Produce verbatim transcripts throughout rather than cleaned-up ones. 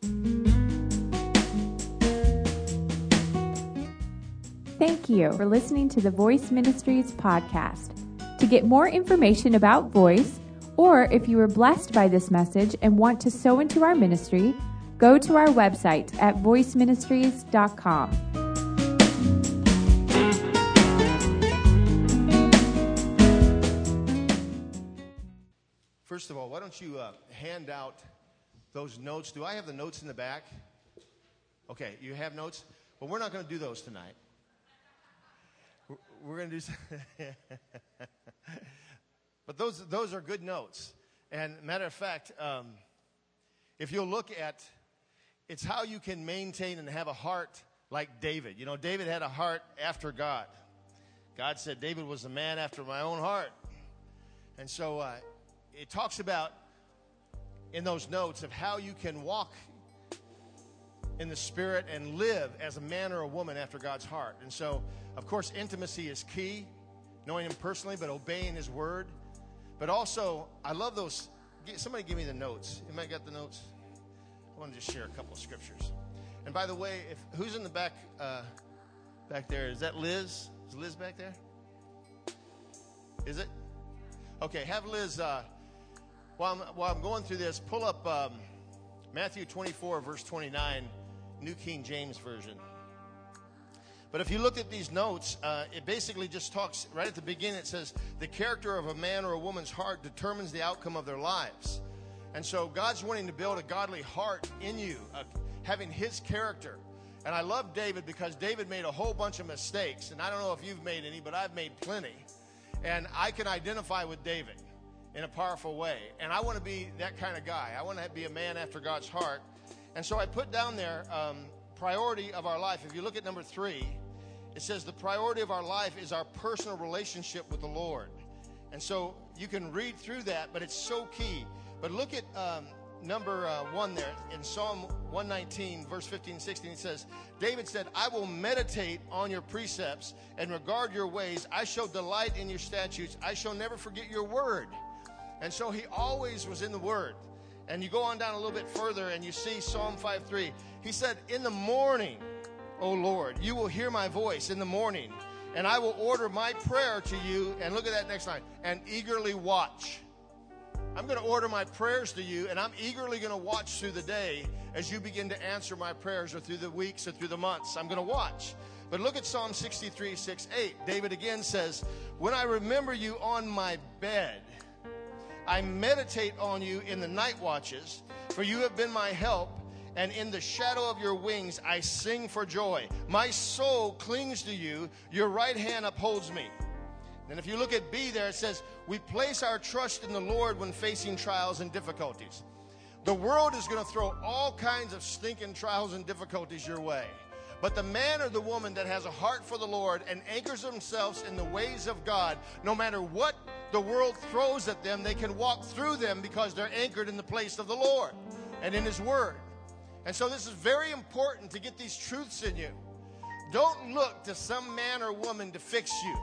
Thank you for listening to the Voice Ministries podcast. To get more information about Voice, or if you were blessed by this message and want to sow into our ministry, go to our website at voice ministries dot com. First of all, why don't you uh, hand out those notes? Do I have the notes in the back? Okay, you have notes? Well, we're not going to do those tonight. We're, we're going to do But those those are good notes. And matter of fact, um, if you'll look at, it's how you can maintain and have a heart like David. You know, David had a heart after God. God said David was a man after my own heart. And so uh, it talks about in those notes of how you can walk in the Spirit and live as a man or a woman after God's heart. And so, of course, intimacy is key, knowing Him personally, but obeying His word. But also, I love those. Somebody give me the notes. Anybody got the notes? I want to just share a couple of scriptures. And by the way, if who's in the back uh, back there? Is that Liz? Is Liz back there? Is it? Okay, have Liz, uh, while, I'm, while I'm going through this, pull up um, Matthew twenty-four, verse twenty-nine, New King James Version. But if you look at these notes, uh, it basically just talks, right at the beginning, it says, the character of a man or a woman's heart determines the outcome of their lives. And so God's wanting to build a godly heart in you, uh, having His character. And I love David because David made a whole bunch of mistakes. And I don't know if you've made any, but I've made plenty. And I can identify with David in a powerful way. And I want to be that kind of guy. I want to be a man after God's heart. And so I put down there, um, priority of our life. If you look at number three, it says the priority of our life is our personal relationship with the Lord. And so you can read through that, but it's so key. But look at um, number uh, one there in Psalm one nineteen, verse fifteen, sixteen. It says, David said, I will meditate on your precepts and regard your ways. I shall delight in your statutes. I shall never forget your word. And so he always was in the word. And you go on down a little bit further and you see Psalm five three. He said, in the morning, O Lord, you will hear my voice in the morning, and I will order my prayer to you. And look at that next line, and eagerly watch. I'm going to order my prayers to you, and I'm eagerly going to watch through the day as you begin to answer my prayers, or through the weeks or through the months. I'm going to watch. But look at Psalm sixty-three, six, eight. David again says, when I remember you on my bed, I meditate on you in the night watches, for you have been my help. And in the shadow of your wings, I sing for joy. My soul clings to you. Your right hand upholds me. And if you look at B there, it says, we place our trust in the Lord when facing trials and difficulties. The world is going to throw all kinds of stinking trials and difficulties your way. But the man or the woman that has a heart for the Lord and anchors themselves in the ways of God, no matter what the world throws at them, they can walk through them because they're anchored in the place of the Lord and in His word. And so this is very important to get these truths in you. Don't look to some man or woman to fix you.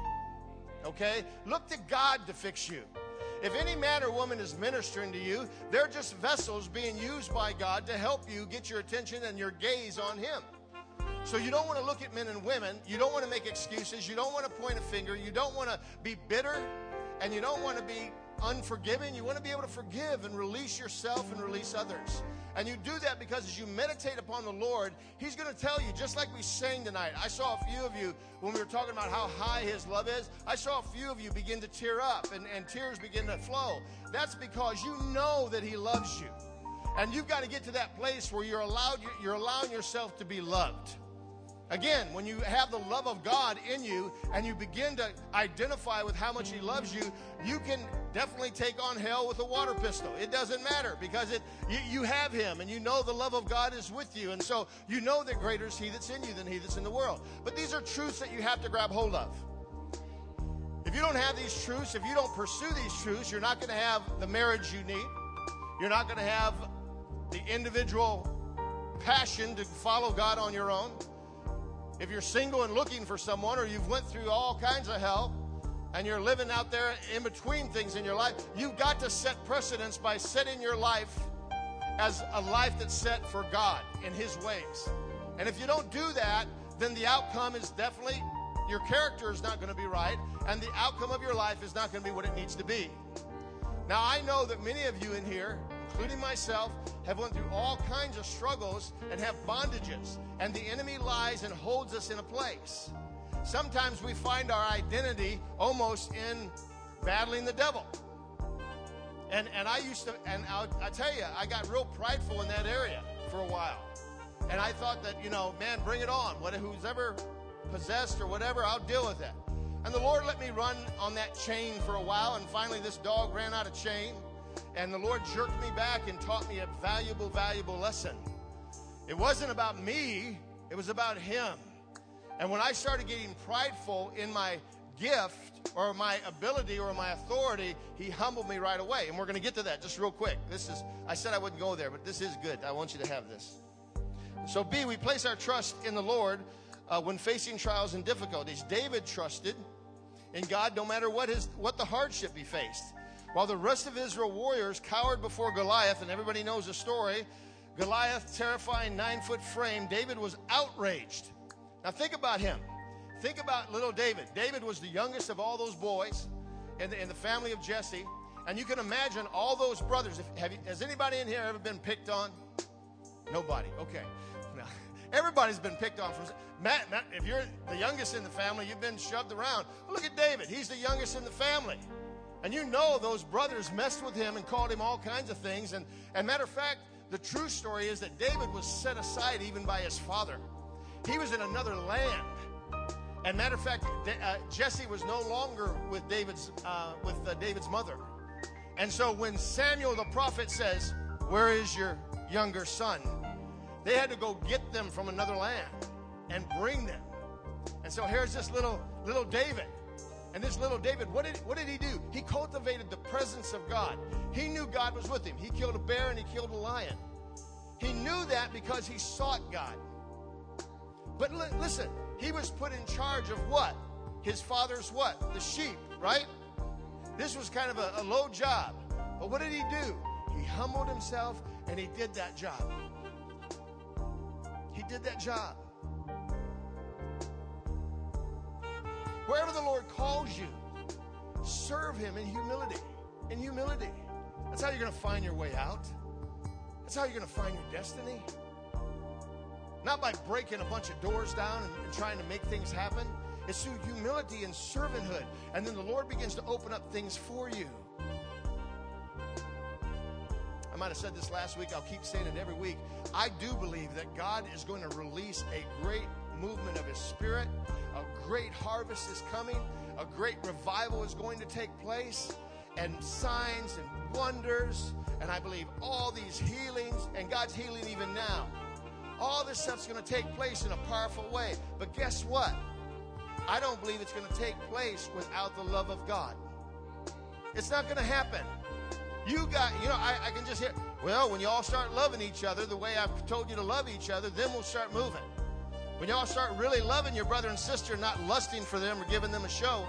Okay? Look to God to fix you. If any man or woman is ministering to you, they're just vessels being used by God to help you get your attention and your gaze on Him. So you don't want to look at men and women. You don't want to make excuses. You don't want to point a finger. You don't want to be bitter. And you don't want to be unforgiving. You want to be able to forgive and release yourself and release others. And you do that because as you meditate upon the Lord, He's going to tell you, just like we sang tonight. I saw a few of you when we were talking about how high His love is. I saw a few of you begin to tear up and, and tears begin to flow. That's because you know that He loves you. And you've got to get to that place where you're allowed, you're allowing yourself to be loved. Again, when you have the love of God in you and you begin to identify with how much He loves you, you can definitely take on hell with a water pistol. It doesn't matter because it you, you have Him and you know the love of God is with you. And so you know that greater is He that's in you than he that's in the world. But these are truths that you have to grab hold of. If you don't have these truths, if you don't pursue these truths, you're not going to have the marriage you need. You're not going to have the individual passion to follow God on your own. If you're single and looking for someone, or you've went through all kinds of hell and you're living out there in between things in your life, you've got to set precedence by setting your life as a life that's set for God in His ways. And if you don't do that, then the outcome is definitely, your character is not going to be right, and the outcome of your life is not going to be what it needs to be. Now, I know that many of you in here, including myself, have went through all kinds of struggles and have bondages, and the enemy lies and holds us in a place. Sometimes we find our identity almost in battling the devil. And and I used to, and I'll, I tell you, I got real prideful in that area for a while. And I thought that, you know, man, bring it on. What, who's ever possessed or whatever, I'll deal with it. And the Lord let me run on that chain for a while, and finally this dog ran out of chain. And the Lord jerked me back and taught me a valuable, valuable lesson. It wasn't about me, it was about Him. And when I started getting prideful in my gift or my ability or my authority, He humbled me right away. And we're going to get to that just real quick. This is, I said I wouldn't go there, but this is good. I want you to have this. So B, we place our trust in the Lord uh, when facing trials and difficulties. David trusted in God no matter what his what the hardship he faced. While the rest of Israel warriors cowered before Goliath, and everybody knows the story, Goliath, terrifying nine-foot frame, David was outraged. Now think about him. Think about little David. David was the youngest of all those boys in the, in the family of Jesse. And you can imagine all those brothers. If, have you, has anybody in here ever been picked on? Nobody. Okay. Now, everybody's been picked on. From Matt, Matt, if you're the youngest in the family, you've been shoved around. Well, look at David. He's the youngest in the family. And you know those brothers messed with him and called him all kinds of things. And, and matter of fact, the true story is that David was set aside even by his father. He was in another land. And matter of fact, uh, Jesse was no longer with David's uh, with uh, David's mother. And so when Samuel the prophet says, "Where is your younger son?" they had to go get them from another land and bring them. And so here's this little little David. And this little David, what did what did he do? He cultivated the presence of God. He knew God was with him. He killed a bear and he killed a lion. He knew that because he sought God. But li- listen, he was put in charge of what? His father's what? The sheep, right? This was kind of a, a low job. But what did he do? He humbled himself and he did that job. He did that job. Wherever the Lord calls you, serve Him in humility. In humility. That's how you're going to find your way out. That's how you're going to find your destiny. Not by breaking a bunch of doors down and, and trying to make things happen. It's through humility and servanthood. And then the Lord begins to open up things for you. I might have said this last week. I'll keep saying it every week. I do believe that God is going to release a great movement of His Spirit. A great harvest is coming. A great revival is going to take place. And signs and wonders. And I believe all these healings. And God's healing even now. All this stuff's going to take place in a powerful way. But guess what? I don't believe it's going to take place without the love of God. It's not going to happen. You got, you know, I, I can just hear, well, when you all start loving each other the way I've told you to love each other, then we'll start moving. When y'all start really loving your brother and sister, not lusting for them or giving them a show,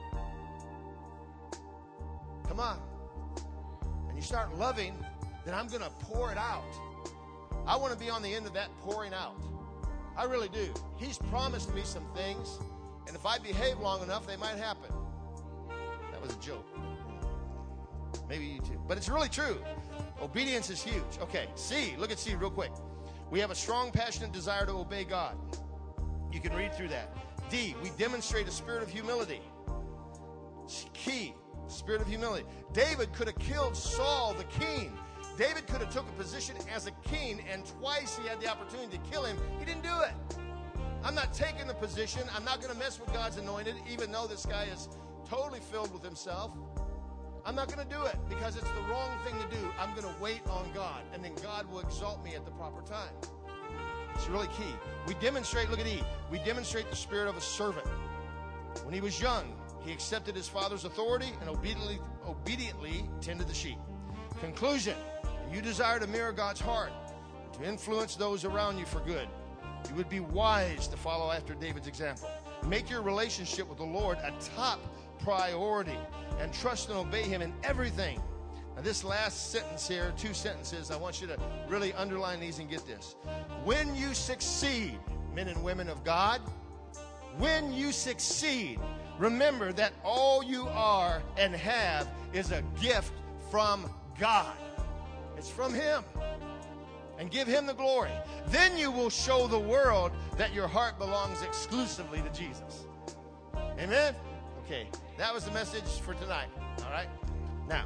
come on. And you start loving, then I'm going to pour it out. I want to be on the end of that pouring out. I really do. He's promised me some things, and if I behave long enough, they might happen. That was a joke. Maybe you too. But it's really true. Obedience is huge. Okay, C. Look at C real quick. We have a strong, passionate desire to obey God. You can read through that. D. We demonstrate a spirit of humility. Key. Spirit of humility. David could have killed Saul the king. David could have took a position as a king, and twice he had the opportunity to kill him. He didn't do it. I'm not taking the position. I'm not going to mess with God's anointed, even though this guy is totally filled with himself. I'm not going to do it because it's the wrong thing to do. I'm going to wait on God, and then God will exalt me at the proper time. It's really key. We demonstrate, look at E, we demonstrate the spirit of a servant. When he was young, he accepted his father's authority and obediently, obediently tended the sheep. Conclusion, you desire to mirror God's heart, to influence those around you for good. You would be wise to follow after David's example. Make your relationship with the Lord a top priority and trust and obey Him in everything. Now, this last sentence here, two sentences, I want you to really underline these and get this. When you succeed, men and women of God, when you succeed, remember that all you are and have is a gift from God. It's from Him. And give Him the glory. Then you will show the world that your heart belongs exclusively to Jesus. Amen? Okay, that was the message for tonight. All right? Now,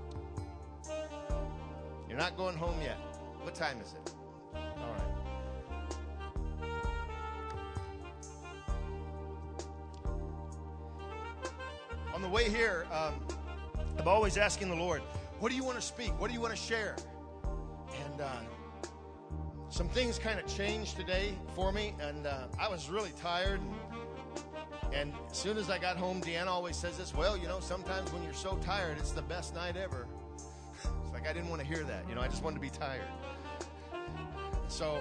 you're not going home yet. What time is it? All right. On the way here, um, I'm always asking the Lord, what do you want to speak? What do you want to share? And uh, some things kind of changed today for me, and uh, I was really tired. And, and as soon as I got home, Deanna always says this, well, you know, sometimes when you're so tired, it's the best night ever. It's like I didn't want to hear that. You know, I just wanted to be tired. So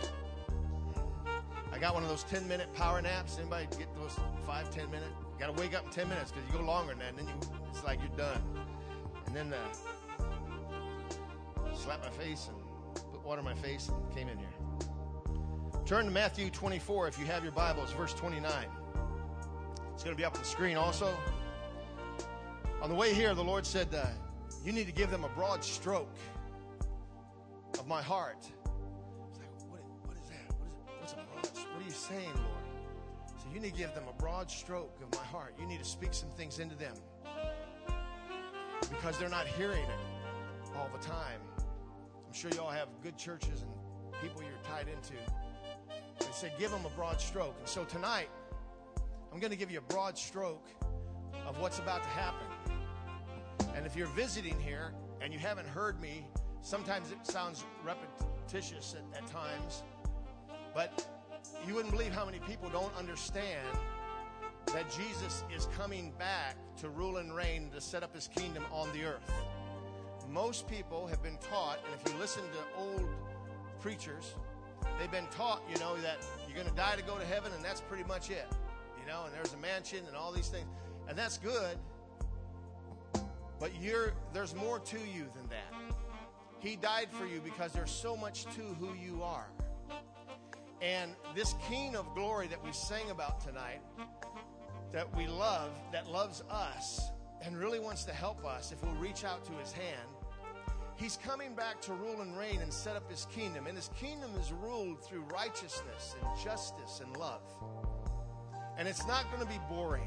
I got one of those ten-minute power naps. Anybody get those five, ten minutes? You got to wake up in ten minutes because you go longer than that, and then you, it's like you're done. And then uh, slap my face and put water on my face and came in here. Turn to Matthew twenty-four if you have your Bibles, verse twenty-nine. It's going to be up on the screen also. On the way here, the Lord said, uh, you need to give them a broad stroke of my heart. It's like, what, what is that? What is it? What's a broad? What are you saying, Lord? So you need to give them a broad stroke of my heart. You need to speak some things into them because they're not hearing it all the time. I'm sure you all have good churches and people you're tied into. They said, give them a broad stroke. And so tonight, I'm going to give you a broad stroke of what's about to happen. And if you're visiting here and you haven't heard me, sometimes it sounds repetitious at, at times, but you wouldn't believe how many people don't understand that Jesus is coming back to rule and reign, to set up His kingdom on the earth. Most people have been taught, and if you listen to old preachers, they've been taught, you know, that you're going to die to go to heaven, and that's pretty much it. You know, and there's a mansion and all these things. And that's good. But you're, there's more to you than that. He died for you because there's so much to who you are. And this King of Glory that we sang about tonight, that we love, that loves us, and really wants to help us if we'll reach out to His hand, He's coming back to rule and reign and set up His kingdom. And His kingdom is ruled through righteousness and justice and love. And it's not going to be boring.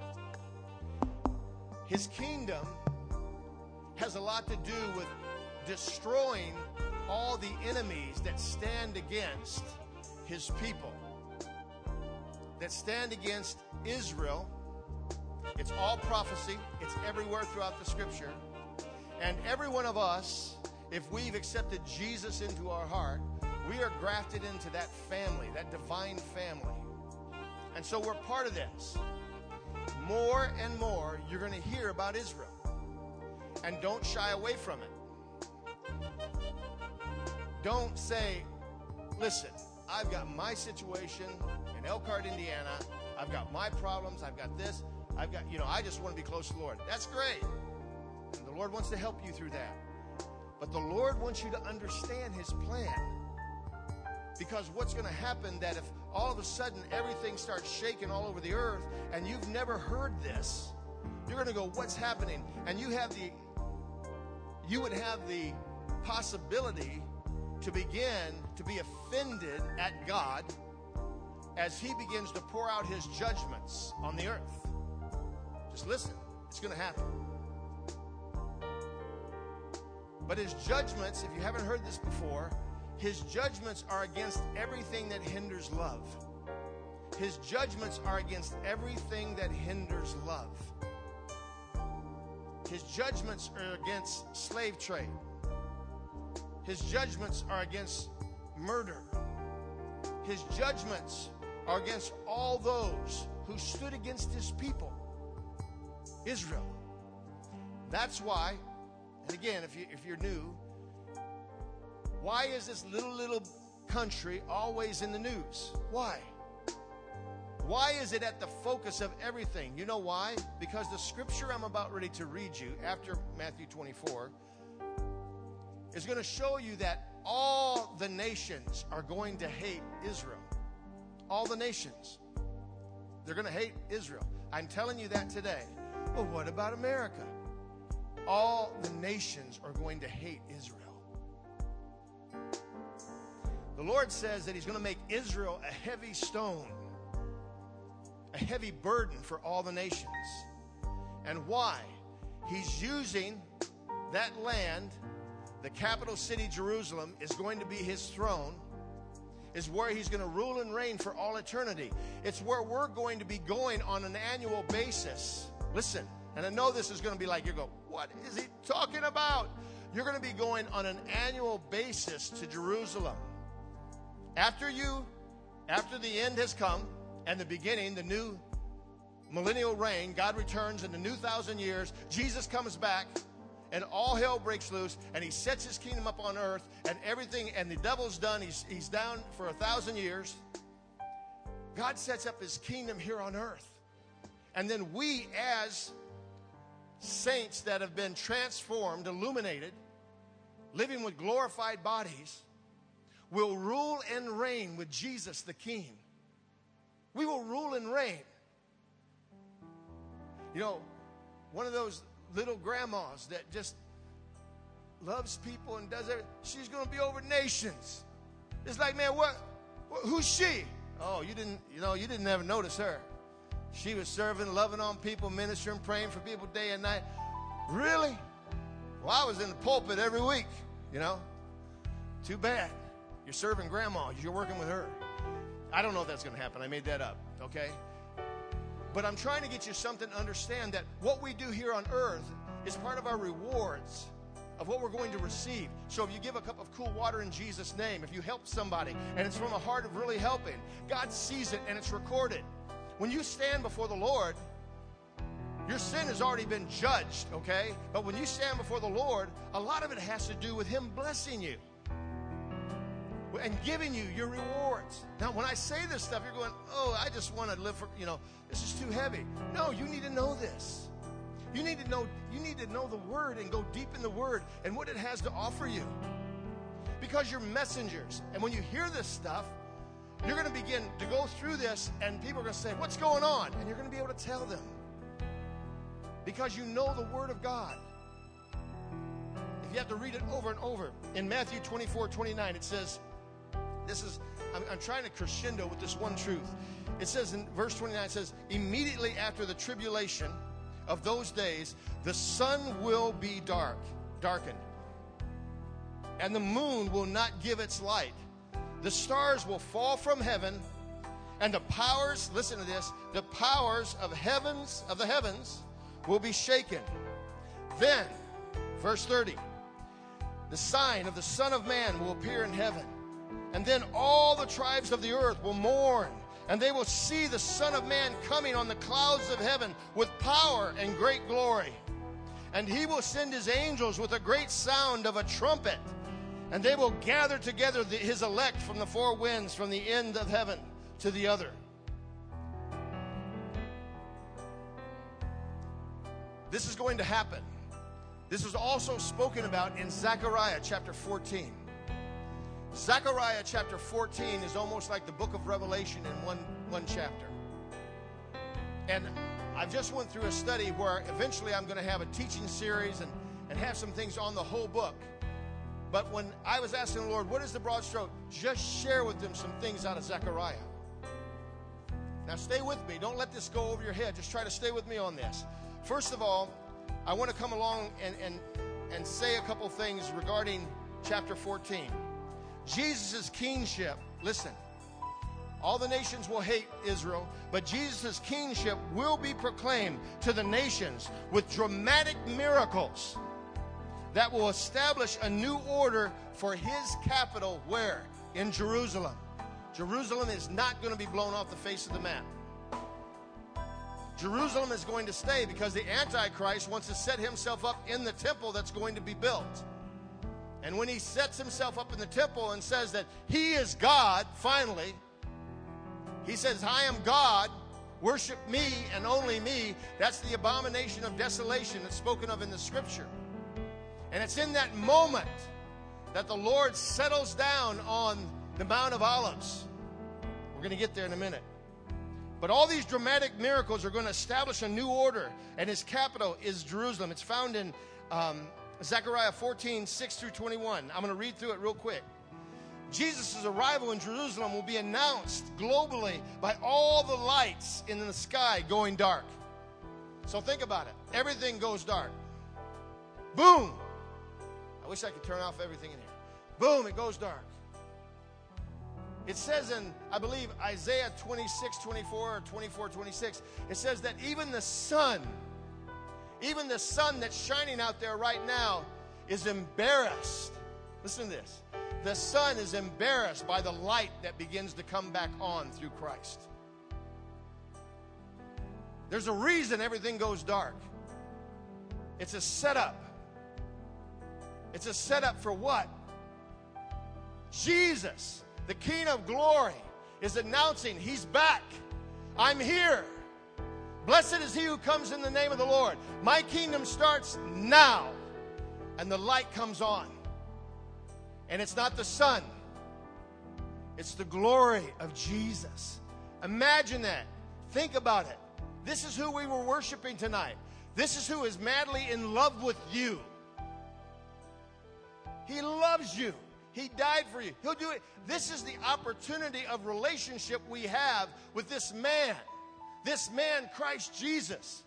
His kingdom has a lot to do with destroying all the enemies that stand against His people, that stand against Israel. It's all prophecy. It's everywhere throughout the Scripture. And every one of us, if we've accepted Jesus into our heart, we are grafted into that family, that divine family. And so we're part of this. More and more, you're going to hear about Israel. And don't shy away from it. Don't say, listen, I've got my situation in Elkhart, Indiana. I've got my problems. I've got this. I've got, you know, I just want to be close to the Lord. That's great. And the Lord wants to help you through that. But the Lord wants you to understand His plan. Because what's going to happen that if all of a sudden everything starts shaking all over the earth and you've never heard this, you're going to go, what's happening? And you have the, you would have the possibility to begin to be offended at God as He begins to pour out His judgments on the earth. Just listen, it's going to happen. But His judgments, if you haven't heard this before, His judgments are against everything that hinders love. His judgments are against everything that hinders love. His judgments are against slave trade. His judgments are against murder. His judgments are against all those who stood against His people, Israel. That's why, and again, if, you, if you're new, why is this little, little country always in the news? Why? Why is it at the focus of everything? You know why? Because the scripture I'm about ready to read you after Matthew twenty-four is going to show you that all the nations are going to hate Israel. All the nations. They're going to hate Israel. I'm telling you that today. But what about America? All the nations are going to hate Israel. The Lord says that he's going to make Israel a heavy stone, a heavy burden for all the nations. And why? He's using that land, the capital city, Jerusalem, is going to be his throne, is where he's going to rule and reign for all eternity. It's where we're going to be going on an annual basis. Listen, and I know this is going to be like, you go, what is he talking about? You're going to be going on an annual basis to Jerusalem. After you, after the end has come and the beginning, the new millennial reign, God returns in the new thousand years, Jesus comes back, and all hell breaks loose, and he sets his kingdom up on earth, and everything, and the devil's done. He's, he's down for a thousand years. God sets up his kingdom here on earth. And then we, as saints that have been transformed, illuminated, living with glorified bodies, will rule and reign with Jesus the King. We will rule and reign. You know, one of those little grandmas that just loves people and does everything, she's going to be over nations. It's like, man, what, what? Who's she? Oh, you didn't, you know, you didn't ever notice her. She was serving, loving on people, ministering, praying for people day and night. Really? Well, I was in the pulpit every week, you know. Too bad. You're serving grandma. You're working with her. I don't know if that's going to happen. I made that up, okay? But I'm trying to get you something to understand that what we do here on earth is part of our rewards of what we're going to receive. So if you give a cup of cool water in Jesus' name, if you help somebody, and it's from a heart of really helping, God sees it and it's recorded. When you stand before the Lord, your sin has already been judged, okay? But when you stand before the Lord, a lot of it has to do with him blessing you and giving you your rewards. Now, when I say this stuff, you're going, oh, I just want to live for, you know, this is too heavy. No, you need to know this. You need to know, you need to know the Word and go deep in the Word and what it has to offer you. Because you're messengers. And when you hear this stuff, you're going to begin to go through this, and people are going to say, what's going on? And you're going to be able to tell them. Because you know the Word of God. If you have to read it over and over. In Matthew twenty-four twenty-nine, it says, this is, I'm, I'm trying to crescendo with this one truth. It says in verse twenty-nine, it says, immediately after the tribulation of those days, the sun will be dark, darkened, and the moon will not give its light. The stars will fall from heaven, and the powers, listen to this, the powers of heavens, of the heavens will be shaken. Then, verse thirty, the sign of the Son of Man will appear in heaven. And then all the tribes of the earth will mourn, and they will see the Son of Man coming on the clouds of heaven with power and great glory. And he will send his angels with a great sound of a trumpet, and they will gather together the, his elect from the four winds, from the end of heaven to the other. This is going to happen. This is also spoken about in Zechariah chapter fourteen. Zechariah chapter fourteen is almost like the book of Revelation in one, one chapter. And I just went through a study where eventually I'm going to have a teaching series and, and have some things on the whole book. But when I was asking the Lord, what is the broad stroke? Just share with them some things out of Zechariah. Now stay with me. Don't let this go over your head. Just try to stay with me on this. First of all, I want to come along and, and, and say a couple things regarding chapter fourteen. Jesus' kingship, listen, all the nations will hate Israel, but Jesus' kingship will be proclaimed to the nations with dramatic miracles that will establish a new order for his capital. Where? In Jerusalem. Jerusalem is not going to be blown off the face of the map. Jerusalem is going to stay because the Antichrist wants to set himself up in the temple that's going to be built. And when he sets himself up in the temple and says that he is God, finally, he says, I am God, worship me and only me. That's the abomination of desolation that's spoken of in the scripture. And it's in that moment that the Lord settles down on the Mount of Olives. We're going to get there in a minute. But all these dramatic miracles are going to establish a new order, and his capital is Jerusalem. It's found in um, Zechariah fourteen, six through twenty-one. I'm going to read through it real quick. Jesus' arrival in Jerusalem will be announced globally by all the lights in the sky going dark. So think about it. Everything goes dark. Boom. I wish I could turn off everything in here. Boom, it goes dark. It says in, I believe, Isaiah twenty-six, twenty-four or twenty-four, twenty-six, it says that even the sun, even the sun that's shining out there right now is embarrassed. Listen to this. The sun is embarrassed by the light that begins to come back on through Christ. There's a reason everything goes dark. It's a setup. It's a setup for what? Jesus, the King of glory, is announcing he's back. I'm here. Blessed is he who comes in the name of the Lord. My kingdom starts now. And the light comes on. And it's not the sun. It's the glory of Jesus. Imagine that. Think about it. This is who we were worshiping tonight. This is who is madly in love with you. He loves you. He died for you. He'll do it. This is the opportunity of relationship we have with this man. This man, Christ Jesus.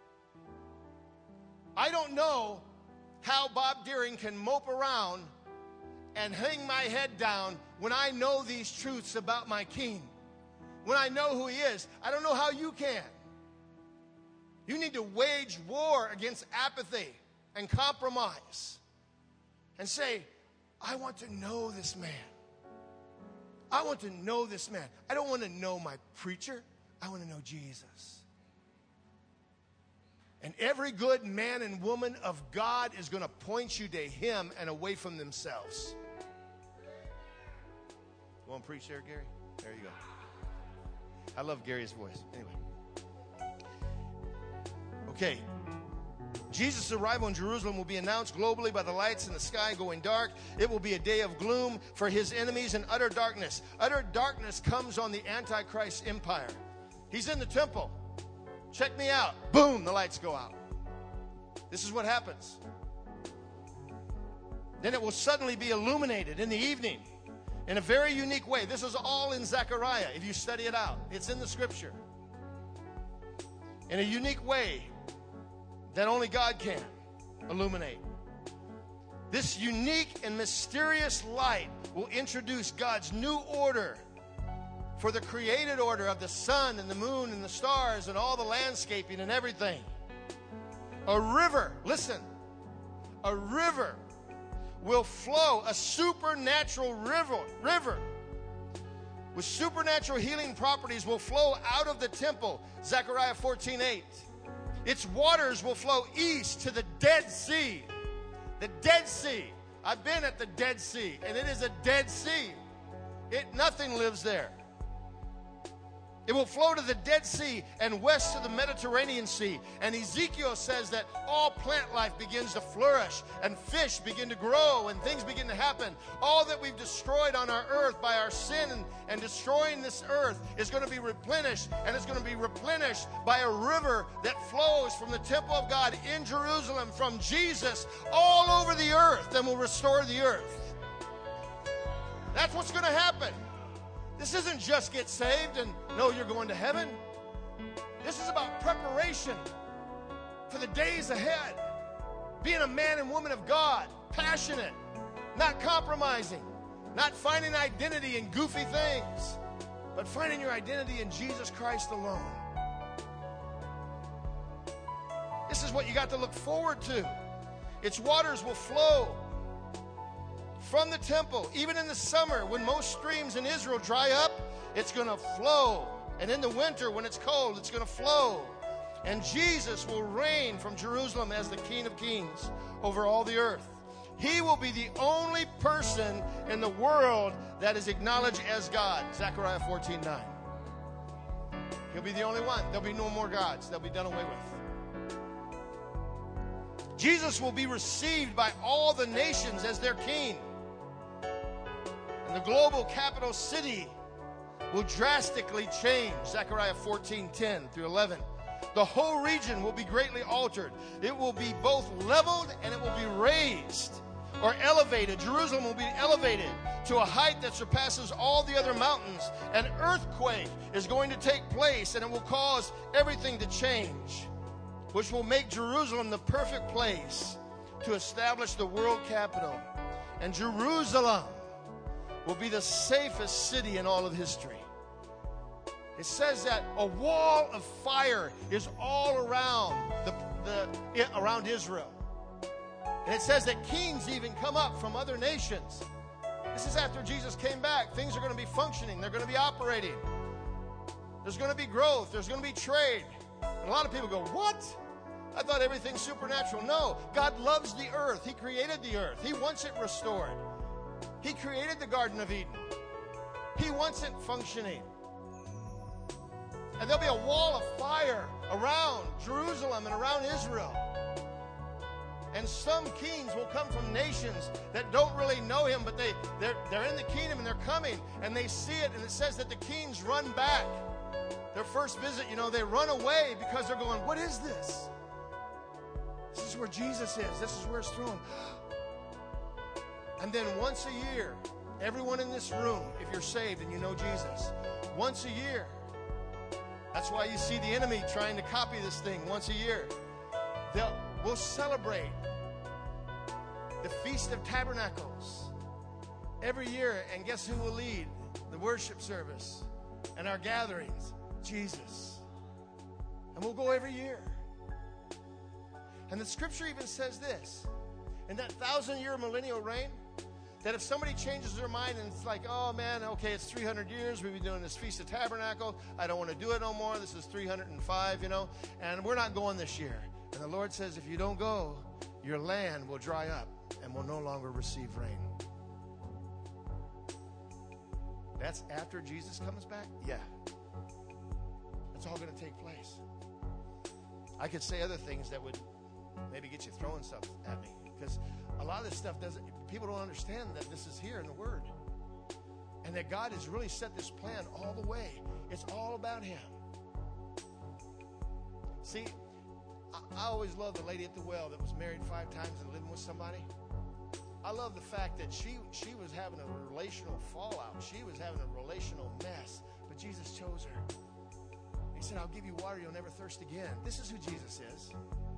I don't know how Bob Deering can mope around and hang my head down when I know these truths about my King. When I know who he is. I don't know how you can. You need to wage war against apathy and compromise. And say, I want to know this man. I want to know this man. I don't want to know my preacher. I want to know Jesus. And every good man and woman of God is going to point you to him and away from themselves. You want to preach there, Gary? There you go. I love Gary's voice. Anyway. Okay. Jesus' arrival in Jerusalem will be announced globally by the lights in the sky going dark. It will be a day of gloom for his enemies and utter darkness. Utter darkness comes on the Antichrist empire. He's in the temple. Check me out. Boom, the lights go out. This is what happens. Then it will suddenly be illuminated in the evening in a very unique way. This is all in Zechariah, if you study it out. It's in the scripture. In a unique way that only God can illuminate. This unique and mysterious light will introduce God's new order for the created order of the sun and the moon and the stars and all the landscaping and everything. A river, listen, a river will flow, a supernatural river, river with supernatural healing properties will flow out of the temple, Zechariah fourteen eight. Its waters will flow east to the Dead Sea. The Dead Sea. I've been at the Dead Sea, and it is a Dead Sea. It, nothing lives there. It will flow to the Dead Sea and west to the Mediterranean Sea. And Ezekiel says that all plant life begins to flourish and fish begin to grow and things begin to happen. All that we've destroyed on our earth by our sin and, and destroying this earth is going to be replenished, and it's going to be replenished by a river that flows from the temple of God in Jerusalem from Jesus all over the earth and will restore the earth. That's what's going to happen. This isn't just get saved and know you're going to heaven. This is about preparation for the days ahead. Being a man and woman of God, passionate, not compromising, not finding identity in goofy things, but finding your identity in Jesus Christ alone. This is what you got to look forward to. Its waters will flow from the temple. Even in the summer, when most streams in Israel dry up, it's going to flow. And in the winter, when it's cold, it's going to flow. And Jesus will reign from Jerusalem as the King of Kings over all the earth. He will be the only person in the world that is acknowledged as God. Zechariah fourteen nine. He'll be the only one. There'll be no more gods. They'll be done away with. Jesus will be received by all the nations as their king. And the global capital city will drastically change. Zechariah fourteen, ten through eleven. The whole region will be greatly altered. It will be both leveled and it will be raised or elevated. Jerusalem will be elevated to a height that surpasses all the other mountains. An earthquake is going to take place, and it will cause everything to change, which will make Jerusalem the perfect place to establish the world capital. And Jerusalem will be the safest city in all of history. It says that a wall of fire is all around the, the around Israel. And it says that kings even come up from other nations. This is after Jesus came back. Things are going to be functioning. They're going to be operating. There's going to be growth. There's going to be trade. And a lot of people go, what? I thought everything's supernatural. No, God loves the earth. He created the earth. He wants it restored. He created the Garden of Eden. He wants it functioning. And there'll be a wall of fire around Jerusalem and around Israel. And some kings will come from nations that don't really know him, but they, they're, they're in the kingdom and they're coming and they see it. And it says that the kings run back. Their first visit, you know, they run away because they're going, what is this? This is where Jesus is. This is where his throne. And then once a year, everyone in this room, if you're saved and you know Jesus, once a year, that's why you see the enemy trying to copy this thing once a year. They'll, we'll celebrate the Feast of Tabernacles every year. And guess who will lead the worship service and our gatherings? Jesus. And we'll go every year. And the scripture even says this. In that thousand-year millennial reign, that if somebody changes their mind and it's like, oh man, okay, it's three hundred years, we've been doing this Feast of Tabernacle, I don't want to do it no more, this is three hundred five, you know, and we're not going this year. And the Lord says, if you don't go, your land will dry up and will no longer receive rain. That's after Jesus comes back? Yeah. That's all going to take place. I could say other things that would maybe get you throwing stuff at me, because a lot of this stuff doesn't, people don't understand that this is here in the Word. And that God has really set this plan all the way. It's all about him. See, I, I always loved the lady at the well that was married five times and living with somebody. I love the fact that she, she was having a relational fallout. She was having a relational mess. But Jesus chose her. He said, I'll give you water, you'll never thirst again. This is who Jesus is.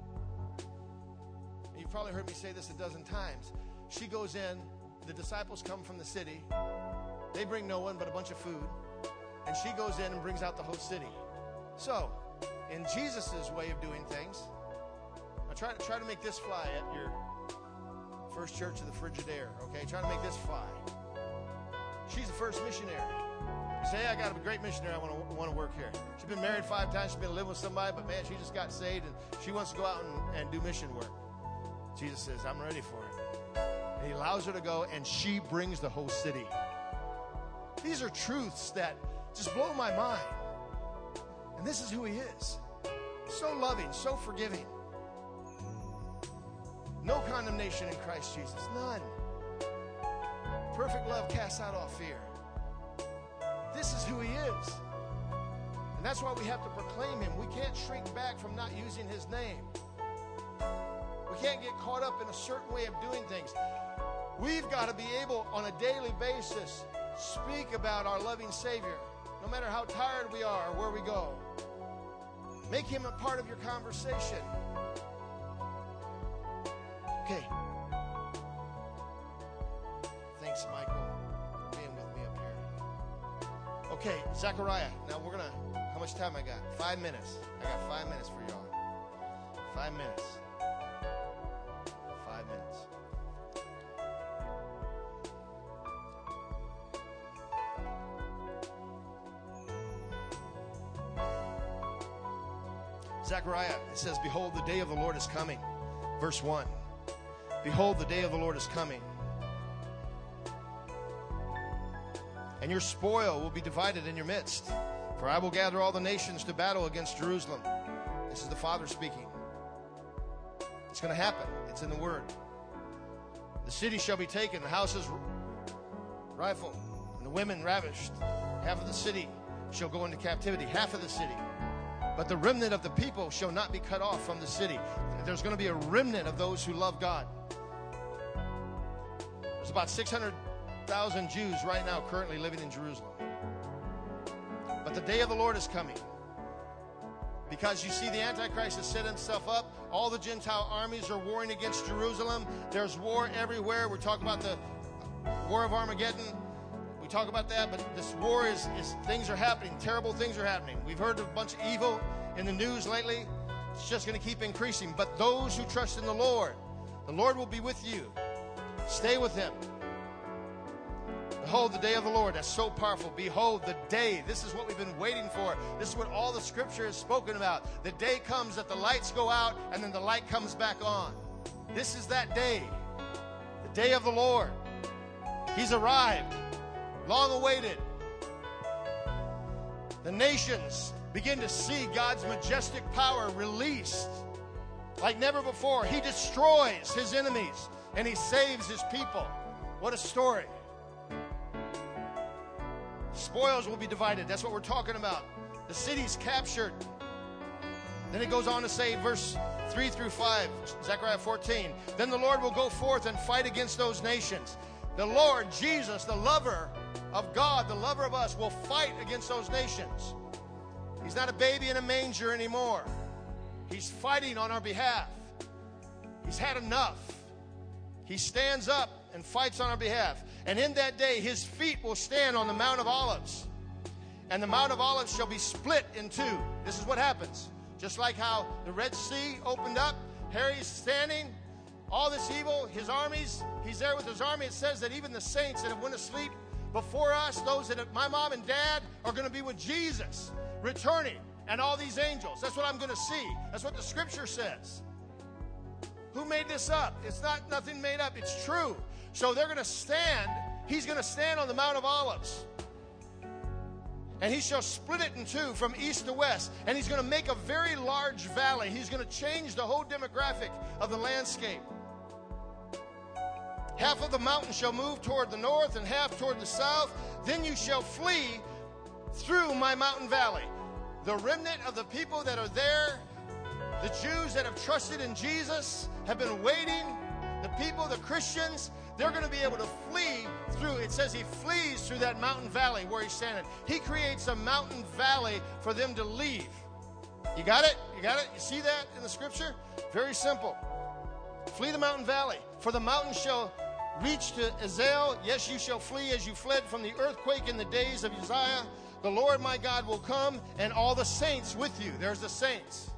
You've probably heard me say this a dozen times. She goes in, the disciples come from the city. They bring no one but a bunch of food. And she goes in and brings out the whole city. So, in Jesus' way of doing things, I try to try to make this fly at your First Church of the Frigidaire, okay? Try to make this fly. She's the first missionary. You say, hey, I got a great missionary I want to want to work here. She's been married five times. She's been living with somebody, but man, she just got saved, and she wants to go out and, and do mission work. Jesus says, I'm ready for it. And he allows her to go, and she brings the whole city. These are truths that just blow my mind. And this is who he is. So loving, so forgiving. No condemnation in Christ Jesus. None. Perfect love casts out all fear. This is who he is. And that's why we have to proclaim him. We can't shrink back from not using his name. We can't get caught up in a certain way of doing things. We've got to be able, on a daily basis, speak about our loving Savior, no matter how tired we are or where we go. Make him a part of your conversation. Okay. Thanks, Michael, for being with me up here. Okay, Zechariah. Now we're going to, how much time I got? Five minutes. I got five minutes for y'all. Five minutes. Five minutes. Zechariah, it says, behold, the day of the Lord is coming. Verse one. Behold, the day of the Lord is coming. And your spoil will be divided in your midst. For I will gather all the nations to battle against Jerusalem. This is the Father speaking. It's going to happen. It's in the Word. The city shall be taken, the houses rifle, and the women ravished. Half of the city shall go into captivity, half of the city. But the remnant of the people shall not be cut off from the city. There's going to be a remnant of those who love God. There's about six hundred thousand Jews right now currently living in Jerusalem. But the day of the Lord is coming. Because you see, the Antichrist has set himself up. All the Gentile armies are warring against Jerusalem. There's war everywhere. We're talking about the war of Armageddon. We talk about that, but this war is, is things are happening. Terrible things are happening. We've heard of a bunch of evil in the news lately. It's just going to keep increasing. But those who trust in the Lord, the Lord will be with you. Stay with him. Behold, the day of the Lord. That's so powerful. Behold, the day. This is what we've been waiting for. This is what all the scripture has spoken about. The day comes that the lights go out and then the light comes back on. This is that day. The day of the Lord. He's arrived. Long awaited. The nations begin to see God's majestic power released like never before. He destroys his enemies and he saves his people. What a story. Spoils will be divided. That's what we're talking about. The city's captured. Then it goes on to say, verse three through five, Zechariah fourteen. Then the Lord will go forth and fight against those nations. The Lord, Jesus, the lover of God, the lover of us, will fight against those nations. He's not a baby in a manger anymore. He's fighting on our behalf. He's had enough. He stands up and fights on our behalf. And in that day, his feet will stand on the Mount of Olives. And the Mount of Olives shall be split in two. This is what happens. Just like how the Red Sea opened up, Harry's standing, all this evil, his armies, he's there with his army. It says that even the saints that have went to sleep before us, those that have, my mom and dad, are going to be with Jesus, returning, and all these angels. That's what I'm going to see. That's what the scripture says. Who made this up? It's not nothing made up. It's true. So they're going to stand. He's going to stand on the Mount of Olives. And he shall split it in two from east to west. And he's going to make a very large valley. He's going to change the whole demographic of the landscape. Half of the mountain shall move toward the north and half toward the south. Then you shall flee through my mountain valley. The remnant of the people that are there, the Jews that have trusted in Jesus, have been waiting. The people, the Christians, they're going to be able to flee through. It says he flees through that mountain valley where he's standing. He creates a mountain valley for them to leave. You got it? You got it? You see that in the scripture? Very simple. Flee the mountain valley. For the mountain shall reach to Azel. Yes, you shall flee as you fled from the earthquake in the days of Uzziah. The Lord my God will come and all the saints with you. There's the saints.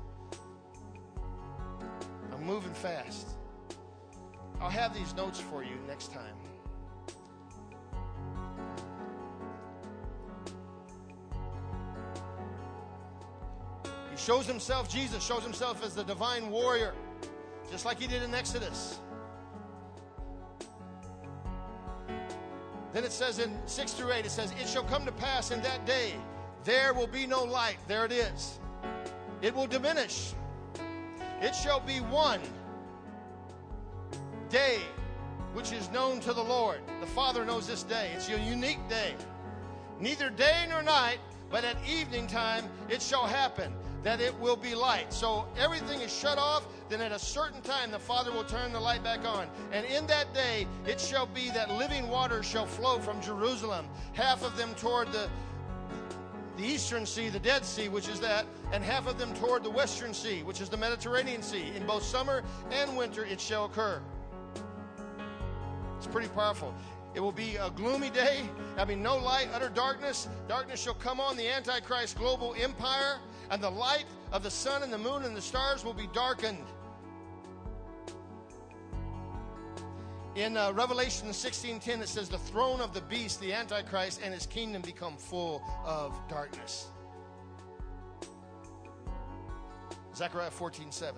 I'm moving fast. I'll have these notes for you next time. He shows himself, Jesus shows himself as the divine warrior, just like he did in Exodus. Then it says in six through eight, it says, it shall come to pass in that day, there will be no light. There it is. It will diminish. It shall be one day which is known to the Lord. The Father knows this day. It's a unique day. Neither day nor night, but at evening time it shall happen that it will be light. So everything is shut off. Then at a certain time the Father will turn the light back on. And in that day it shall be that living waters shall flow from Jerusalem, half of them toward the the eastern sea, the Dead Sea, which is that, and half of them toward the western sea, which is the Mediterranean Sea. In both summer and winter it shall occur. It's pretty powerful. It will be a gloomy day, having no light, utter darkness. Darkness shall come on the Antichrist global empire, and the light of the sun and the moon and the stars will be darkened. In uh, Revelation sixteen ten, it says, the throne of the beast, the Antichrist, and his kingdom become full of darkness. Zechariah fourteen seven.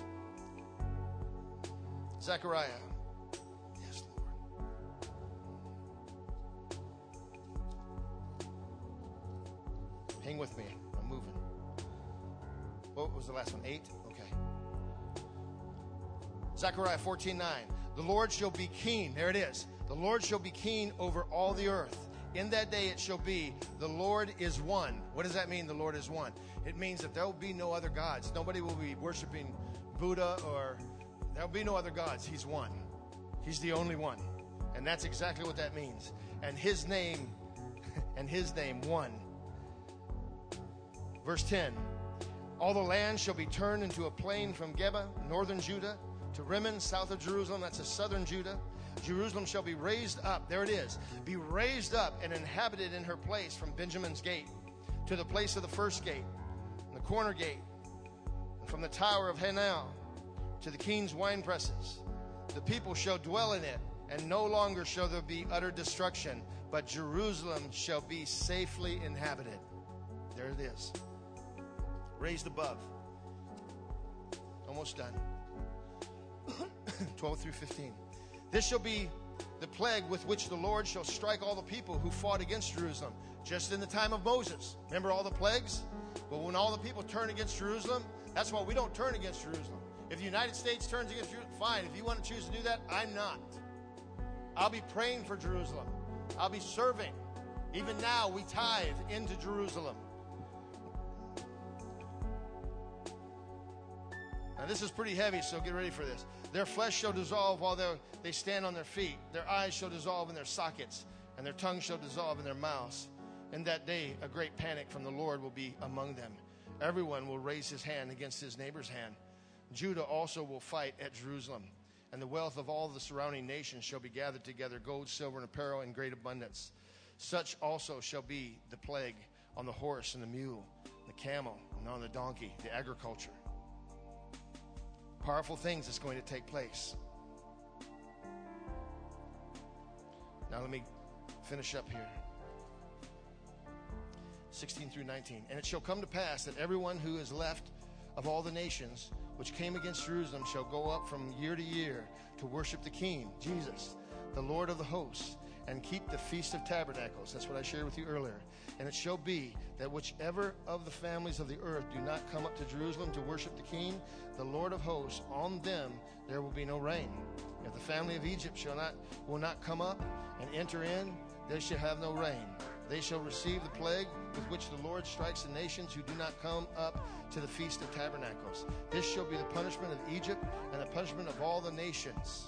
Zechariah. Yes, Lord. Hang with me. I'm moving. What was the last one? Eight? Okay. Zechariah fourteen nine. The Lord shall be king. There it is. The Lord shall be king over all the earth. In that day it shall be, the Lord is one. What does that mean, the Lord is one? It means that there will be no other gods. Nobody will be worshiping Buddha, or there will be no other gods. He's one. He's the only one. And that's exactly what that means. And his name, and his name, one. Verse ten. All the land shall be turned into a plain from Geba, northern Judah, to Rimmon, south of Jerusalem. That's a southern Judah. Jerusalem shall be raised up. There it is. Be raised up and inhabited in her place from Benjamin's gate to the place of the first gate, and the corner gate, and from the tower of Hanel to the king's wine presses. The people shall dwell in it, and no longer shall there be utter destruction, but Jerusalem shall be safely inhabited. There it is. Raised above. Almost done. twelve through fifteen. This shall be the plague with which the Lord shall strike all the people who fought against Jerusalem, just in the time of Moses. Remember all the plagues? Well, when all the people turn against Jerusalem, that's why we don't turn against Jerusalem. If the United States turns against Jerusalem, fine. If you want to choose to do that, I'm not. I'll be praying for Jerusalem. I'll be serving. Even now, we tithe into Jerusalem. Now, this is pretty heavy, so get ready for this. Their flesh shall dissolve while they stand on their feet. Their eyes shall dissolve in their sockets, and their tongue shall dissolve in their mouths. In that day, a great panic from the Lord will be among them. Everyone will raise his hand against his neighbor's hand. Judah also will fight at Jerusalem, and the wealth of all the surrounding nations shall be gathered together, gold, silver, and apparel in great abundance. Such also shall be the plague on the horse and the mule, the camel, and on the donkey, the agriculture. Powerful things that's going to take place. Now let me finish up here. sixteen through nineteen. And it shall come to pass that everyone who is left of all the nations which came against Jerusalem shall go up from year to year to worship the King, Jesus, the Lord of the hosts, and keep the Feast of Tabernacles. That's what I shared with you earlier. And it shall be that whichever of the families of the earth do not come up to Jerusalem to worship the King, the Lord of hosts, on them there will be no rain. If the family of Egypt shall not will not come up and enter in, they shall have no rain. They shall receive the plague with which the Lord strikes the nations who do not come up to the Feast of Tabernacles. This shall be the punishment of Egypt and the punishment of all the nations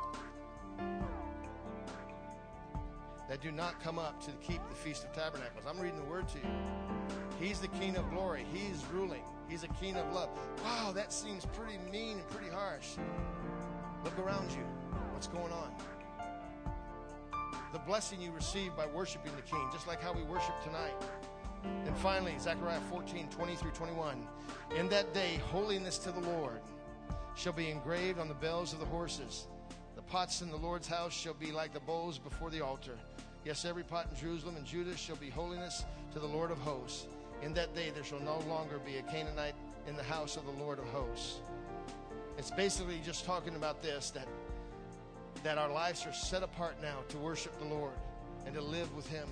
that do not come up to keep the Feast of Tabernacles. I'm reading the word to you. He's the King of glory. He's ruling. He's a King of love. Wow, that seems pretty mean and pretty harsh. Look around you. What's going on? The blessing you receive by worshiping the King, just like how we worship tonight. And finally, Zechariah fourteen, twenty through twenty-one. In that day, holiness to the Lord shall be engraved on the bells of the horses. The pots in the Lord's house shall be like the bowls before the altar. Yes, every pot in Jerusalem and Judah shall be holiness to the Lord of hosts. In that day there shall no longer be a Canaanite in the house of the Lord of hosts. It's basically just talking about this, that, that our lives are set apart now to worship the Lord and to live with Him.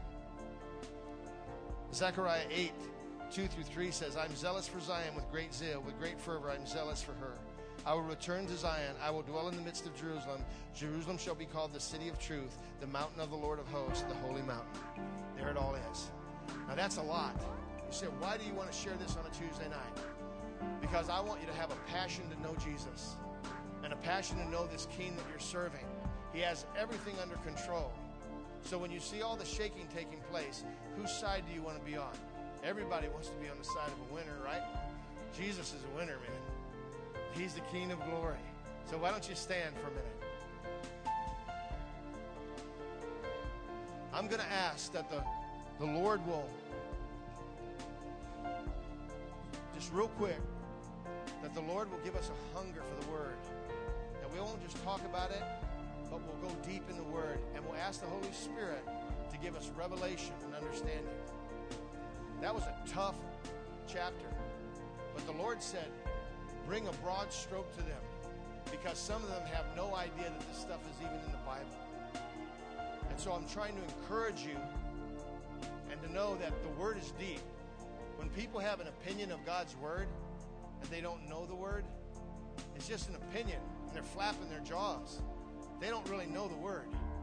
Zechariah eight, two through three says, I'm zealous for Zion with great zeal, with great fervor I'm zealous for her. I will return to Zion. I will dwell in the midst of Jerusalem. Jerusalem shall be called the city of truth, the mountain of the Lord of hosts, the holy mountain. There it all is. Now that's a lot. You say, why do you want to share this on a Tuesday night? Because I want you to have a passion to know Jesus and a passion to know this King that you're serving. He has everything under control. So when you see all the shaking taking place, whose side do you want to be on? Everybody wants to be on the side of a winner, right? Jesus is a winner, man. He's the King of glory. So why don't you stand for a minute? I'm going to ask that the, the Lord will, just real quick, that the Lord will give us a hunger for the Word. That we won't just talk about it, but we'll go deep in the Word. And we'll ask the Holy Spirit to give us revelation and understanding. That was a tough chapter. But the Lord said, bring a broad stroke to them, because some of them have no idea that this stuff is even in the Bible. And so I'm trying to encourage you and to know that the Word is deep. When people have an opinion of God's Word and they don't know the Word, it's just an opinion and they're flapping their jaws. They don't really know the Word.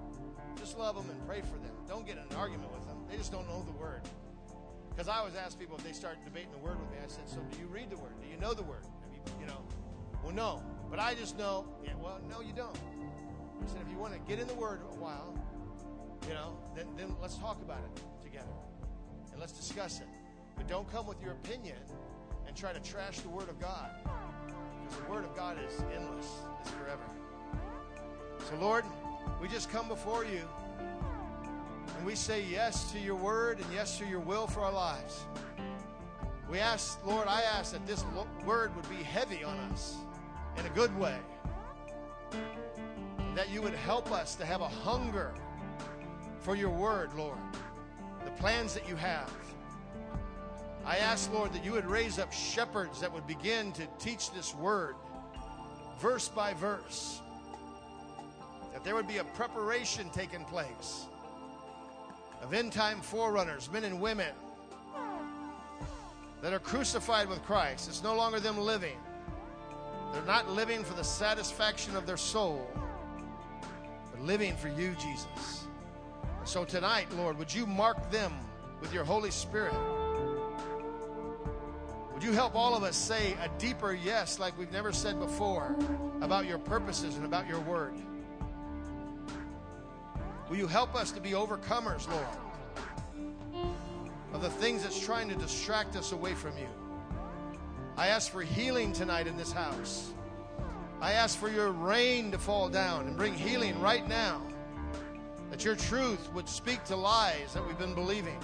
Just love them and pray for them. Don't get in an argument with them. They just don't know the Word. Because I always ask people if they start debating the Word with me, I said, so do you read the Word? Do you know the Word? Have you, you know, well, no. But I just know, yeah, well, no, you don't. I said, if you want to get in the Word a while, you know, then, then let's talk about it together. And let's discuss it. But don't come with your opinion and try to trash the Word of God. Because the Word of God is endless. It's forever. So, Lord, we just come before you. And we say yes to your word and yes to your will for our lives. We ask, Lord, I ask that this word would be heavy on us in a good way. And that you would help us to have a hunger for your word, Lord. The plans that you have. I ask, Lord, that you would raise up shepherds that would begin to teach this word verse by verse. That there would be a preparation taking place of end-time forerunners, men and women that are crucified with Christ. It's no longer them living. They're not living for the satisfaction of their soul, but living for you, Jesus. So tonight, Lord, would you mark them with your Holy Spirit? Would you help all of us say a deeper yes like we've never said before about your purposes and about your word? Will you help us to be overcomers, Lord, of the things that's trying to distract us away from you? I ask for healing tonight in this house. I ask for your rain to fall down and bring healing right now. That your truth would speak to lies that we've been believing.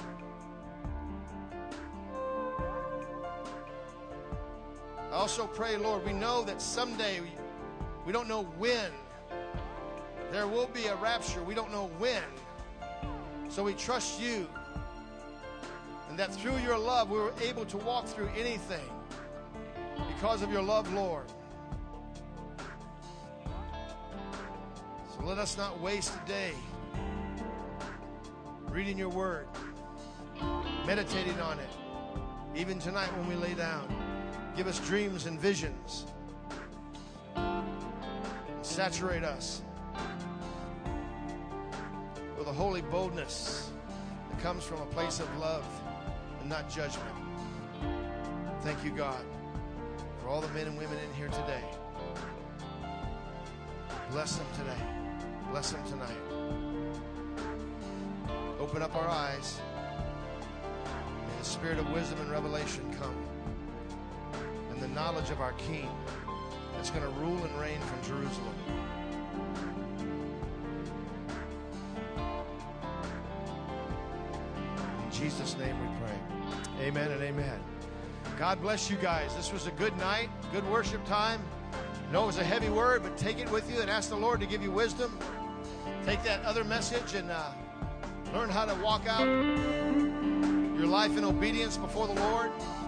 I also pray, Lord, we know that someday, we, we don't know when, there will be a rapture. We don't know when. So we trust you. And that through your love, we were able to walk through anything because of your love, Lord. So let us not waste a day reading your word, meditating on it. Even tonight when we lay down, give us dreams and visions. Saturate us with a holy boldness that comes from a place of love and not judgment. Thank you, God, for all the men and women in here today. Bless them today. Bless them tonight. Open up our eyes. May the spirit of wisdom and revelation come. And the knowledge of our King that's going to rule and reign from Jerusalem. In Jesus' name we pray. Amen and amen. God bless you guys. This was a good night, good worship time. I know it was a heavy word, but take it with you and ask the Lord to give you wisdom. Take that other message and uh, learn how to walk out your life in obedience before the Lord.